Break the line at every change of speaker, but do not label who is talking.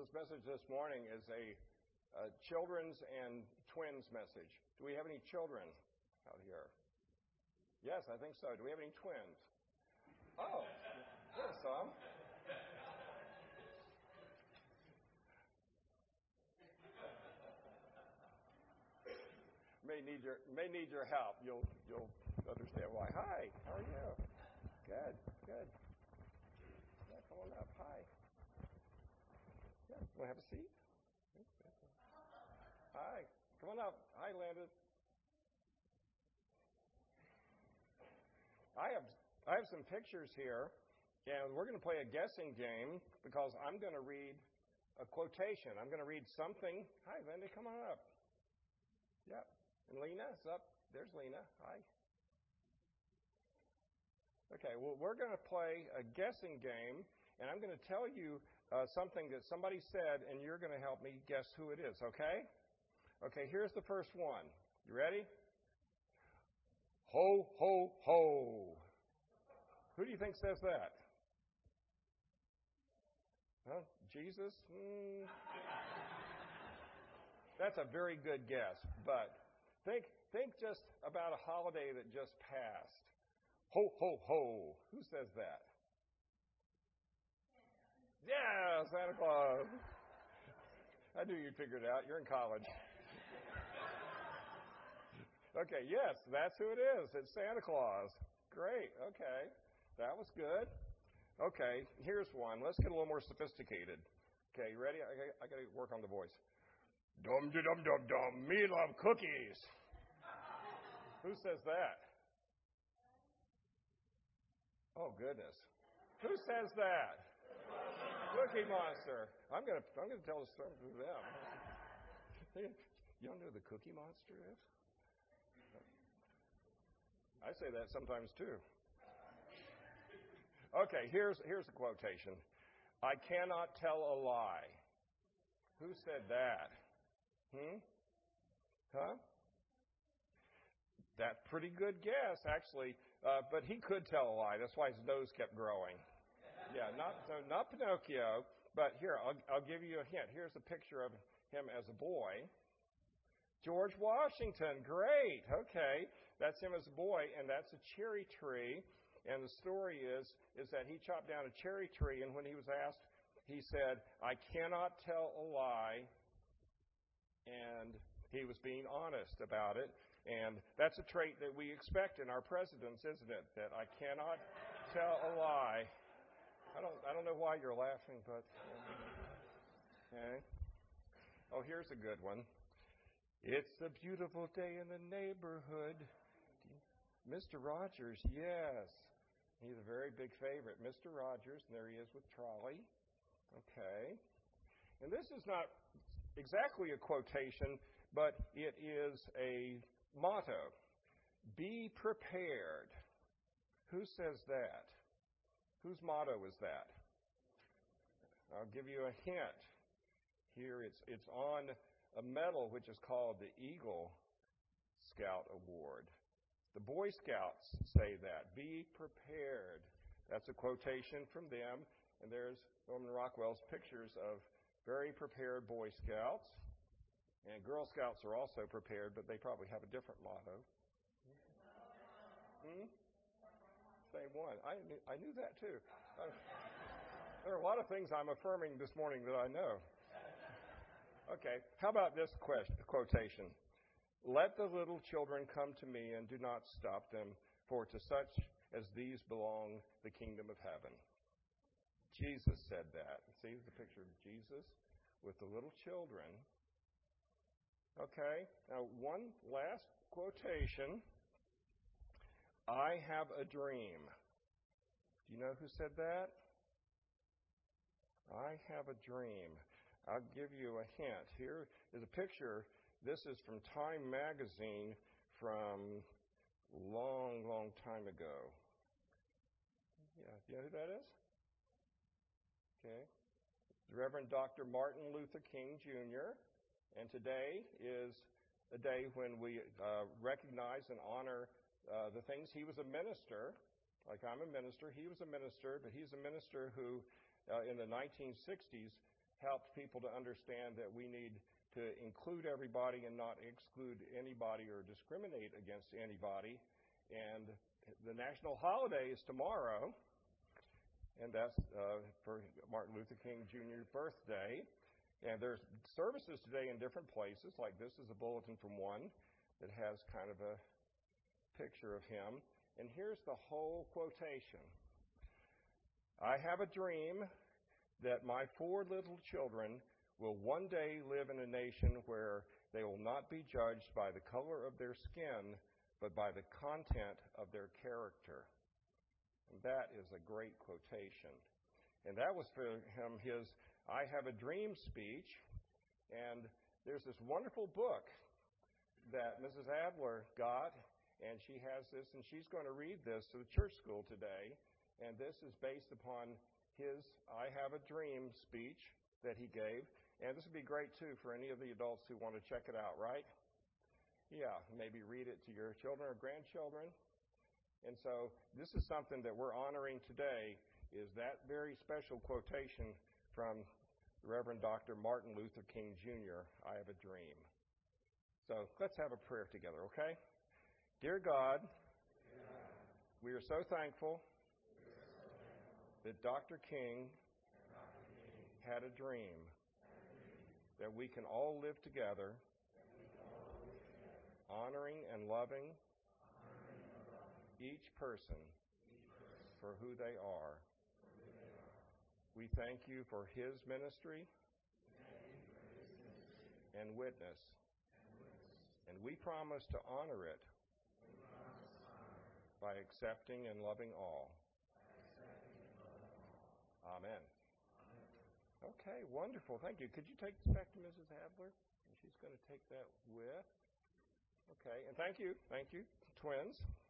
Children's message this morning is a children's and twins message. Do we have any children out here? Yes, I think so. Do we have any twins? Oh, there's some. May need your help. You'll understand why. Hi, how are you? Good. Yeah, come on up. Hi. Yeah, want to have a seat? Hi, come on up. Hi, Landon. I have some pictures here, and we're going to play a guessing game because I'm going to read a quotation. I'm going to read something. Hi, Linda, come on up. Yep. And Lena is up. There's Lena. Hi. Okay, well, we're going to play a guessing game, and I'm going to tell you something that somebody said, and you're going to help me guess who it is, okay? Okay, here's the first one. You ready? Ho, ho, ho. Who do you think says that? Huh? Jesus? That's a very good guess, but think just about a holiday that just passed. Ho, ho, ho. Who says that? Yeah, Santa Claus. I knew you'd figure it out. You're in college. Okay, yes, that's who it is. It's Santa Claus. Great, okay. That was good. Okay, here's one. Let's get a little more sophisticated. Okay, you ready? I got to work on the voice. Dum-de-dum-dum-dum, me love cookies. Who says that? Oh, goodness. Who says that? Cookie Monster. I'm gonna tell the story to them. You don't know who the Cookie Monster is? I say that sometimes too. Okay, here's a quotation. I cannot tell a lie. Who said that? Huh? That's a pretty good guess, actually. But he could tell a lie. That's why his nose kept growing. Yeah, not Pinocchio. But here, I'll give you a hint. Here's a picture of him as a boy. George Washington, great. Okay, that's him as a boy, and that's a cherry tree. And the story is that he chopped down a cherry tree, and when he was asked, he said, I cannot tell a lie, and he was being honest about it. And that's a trait that we expect in our presidents, isn't it? That I cannot tell a lie. I don't know why you're laughing, but okay. Oh, here's a good one. It's a beautiful day in the neighborhood. Mr. Rogers, yes. He's a very big favorite. Mr. Rogers, and there he is with Trolley. Okay. And this is not exactly a quotation, but it is a motto. Be prepared. Who says that? Whose motto is that? I'll give you a hint. Here it's on a medal which is called the Eagle Scout Award. The Boy Scouts say that. Be prepared. That's a quotation from them. And there's Norman Rockwell's pictures of very prepared Boy Scouts. And Girl Scouts are also prepared, but they probably have a different motto. Same one. I knew that too. There are a lot of things I'm affirming this morning that I know. Okay, how about this quotation? Let the little children come to me and do not stop them, for to such as these belong the kingdom of heaven. Jesus said that. See the picture of Jesus with the little children. Okay, now one last quotation. I have a dream. Do you know who said that? I have a dream. I'll give you a hint. Here is a picture. This is from Time magazine from long, long time ago. Yeah, do you know who that is? Okay. The Reverend Dr. Martin Luther King Jr. And today is a day when we recognize and honor the things. He was a minister, like I'm a minister. He was a minister, but he's a minister who, in the 1960s, helped people to understand that we need to include everybody and not exclude anybody or discriminate against anybody. And the national holiday is tomorrow, and that's for Martin Luther King Jr.'s birthday. And there's services today in different places, like this is a bulletin from one that has kind of a picture of him. And here's the whole quotation. I have a dream that my 4 little children will one day live in a nation where they will not be judged by the color of their skin, but by the content of their character. And that is a great quotation. And that was for him, his I Have a Dream speech. And there's this wonderful book that Mrs. Adler got, and she has this, and she's going to read this to the church school today. And this is based upon his I Have a Dream speech that he gave. And this would be great, too, for any of the adults who want to check it out, right? Yeah, maybe read it to your children or grandchildren. And so this is something that we're honoring today, is that very special quotation from the Reverend Dr. Martin Luther King Jr., I Have a Dream. So let's have a prayer together, okay? Dear God, we are so thankful that Dr. King had a dream that we can all live together, honoring and loving each person for who they are. We thank you for his ministry and witness, and we promise to honor it by accepting and loving all. Amen. Okay, wonderful. Thank you. Could you take this back to Mrs. Adler? And she's going to take that with. Okay, and thank you. Thank you, twins.